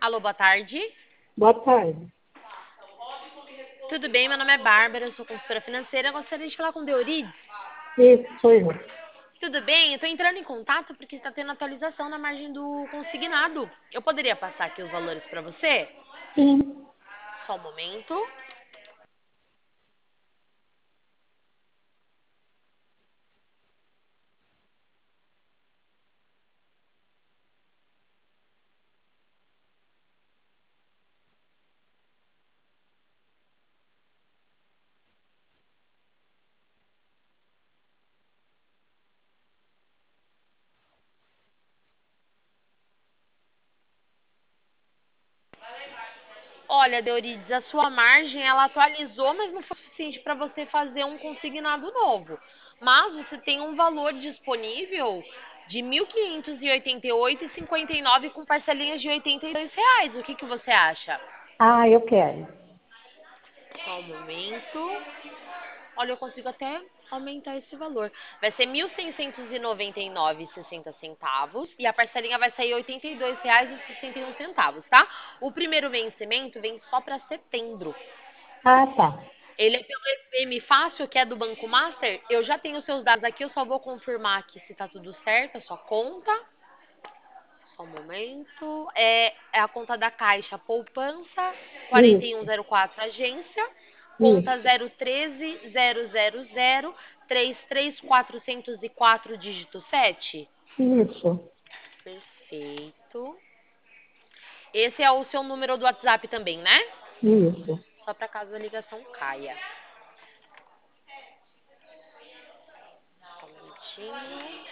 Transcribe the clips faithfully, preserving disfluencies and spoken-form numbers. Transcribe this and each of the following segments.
Alô, boa tarde. Boa tarde. Tudo bem? Meu nome é Bárbara, eu sou consultora financeira. Eu gostaria de falar com o Deurides. Isso, sou eu. Tudo bem? Eu estou entrando em contato porque está tendo atualização na margem do consignado. Eu poderia passar aqui os valores para você? Sim, Só um momento. Olha, Deurides, a sua margem ela atualizou, mas não foi suficiente para você fazer um consignado novo. Mas você tem um valor disponível de mil quinhentos e oitenta e oito e cinquenta e nove com parcelinhas de oitenta e dois reais. O que que você acha? ah, eu quero. Só um momento. Olha, eu consigo até aumentar esse valor. Vai ser mil seiscentos e noventa e nove e sessenta centavos e a parcelinha vai sair oitenta e dois reais e sessenta e um centavos, tá? O primeiro vencimento vem só para setembro. Ah, tá. Ele é pelo M Fácil, que é do Banco Master. Eu já tenho seus dados aqui, eu só vou confirmar aqui se tá tudo certo, a sua conta. Só um momento. É, é a conta da Caixa Poupança, quatro um Isso, zero quatro Agência, conta isso, zero um três zero zero zero três três quatro zero quatro, dígito sete. isso, Perfeito. Esse é o seu número do WhatsApp também, né? isso. Só para caso a ligação caia. Só um minutinho.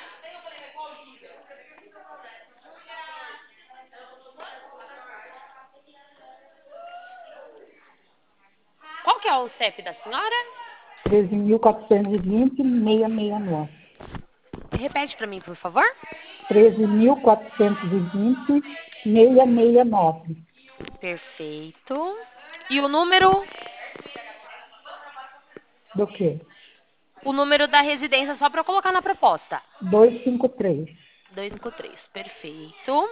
Qual que é o C E P da senhora? treze mil quatrocentos e vinte, seiscentos e sessenta e nove. Repete para mim, por favor. treze mil quatrocentos e vinte, seiscentos e sessenta e nove. Perfeito. E o número? Do quê? O número da residência só para eu colocar na proposta. duzentos e cinquenta e três. duzentos e cinquenta e três. Perfeito.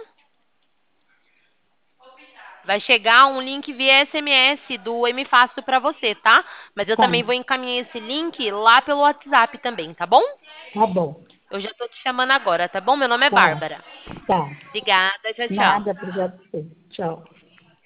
Vai chegar um link via S M S do M Fácil para você, tá? Mas eu Tá, também vou encaminhar esse link lá pelo WhatsApp também, tá bom? tá bom. Eu já tô te chamando agora, tá bom? Meu nome é Tá, Bárbara. tá. Obrigada, tchau, tchau. Nada, obrigado a você. Tchau.